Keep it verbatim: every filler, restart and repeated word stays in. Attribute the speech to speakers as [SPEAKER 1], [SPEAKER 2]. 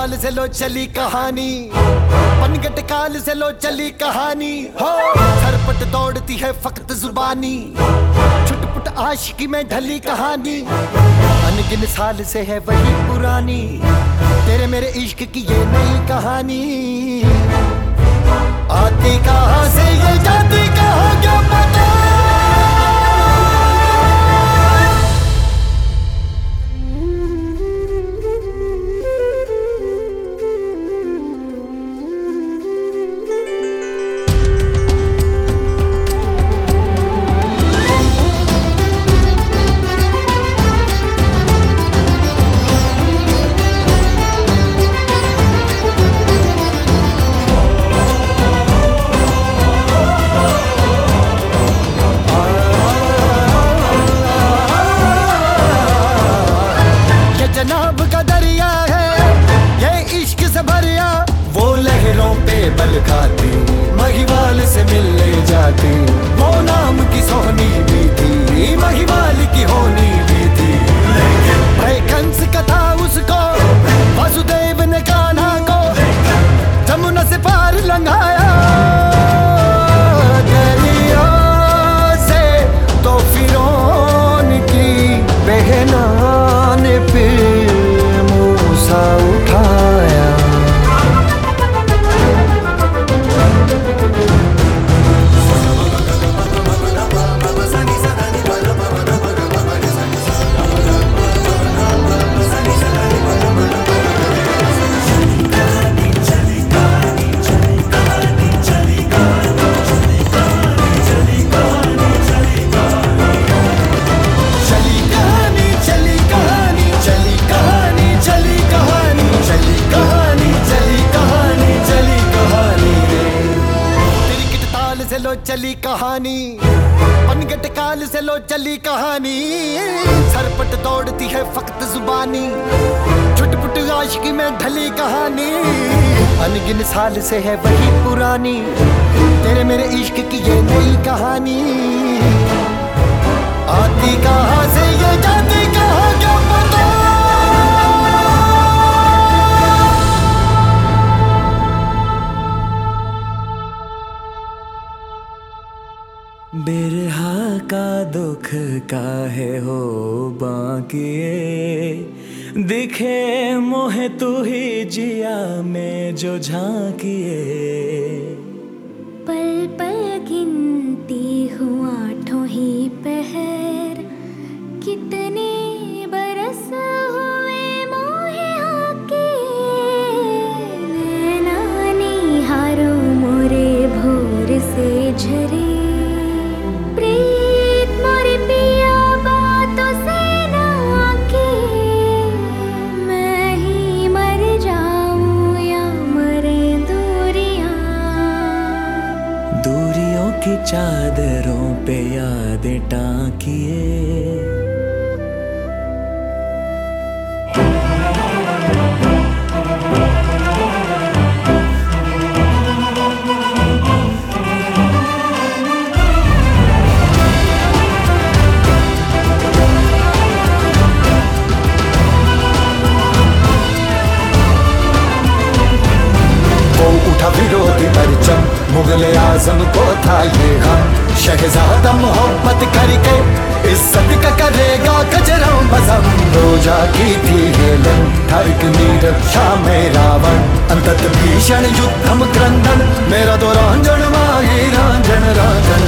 [SPEAKER 1] ताल से लो चली कहानी, पनघट काल से लो चली कहानी हो। सरपट दौड़ती है फकत जुबानी, छुटपुट आशिकी में ढली कहानी। अनगिन साल से है वही पुरानी, तेरे मेरे इश्क की ये नई कहानी। आती कहाँ से ये जाती कहाँ क्या पता। जनाब का दरिया है ये इश्क से भरिया, वो लहरों पे बल खाती महिवाल से मिलने जाती। वो नाम की सोहनी भी थी, महिवाल की होनी भी थी। भाई कंस कथा उसको वसुदेव ने कान्हा को जमुना से पार लंघाया। दरिया से तो फिरौन की बहना ने फिर मूसा उठाया। से लो चली कहानी, पनघट काल से लो चली कहानी। सरपट दौड़ती है फकत जुबानी, छुटपुट आशिकी में ढली कहानी। अनगिन साल से है वही पुरानी, तेरे मेरे इश्क की ये नई कहानी। आती कहाँ से ये जाती कहाँ क्या पता।
[SPEAKER 2] बिरहा का दुख काहे हो बाकिए, दिखे मोहे तू ही जिया में जो झांकिए।
[SPEAKER 3] पल पल गिनती हूँ आठों ही पहर, कितने बरस हुए मोहे आके। नैना निहारो मोरे भोर से झरे,
[SPEAKER 2] की चादरों पे यादें टांकिए।
[SPEAKER 1] विरोधी परचम मुगले आजम को था ये गम, शहजादा मोहब्बत करके इज्जत का करेगा कजरों बज़म। रोजा की थी हेलन ठरक नीरव शाह में रावण, अंतत भीषण युद्धम क्रंदन मेरा तो रांझण माही रांझण रांझण।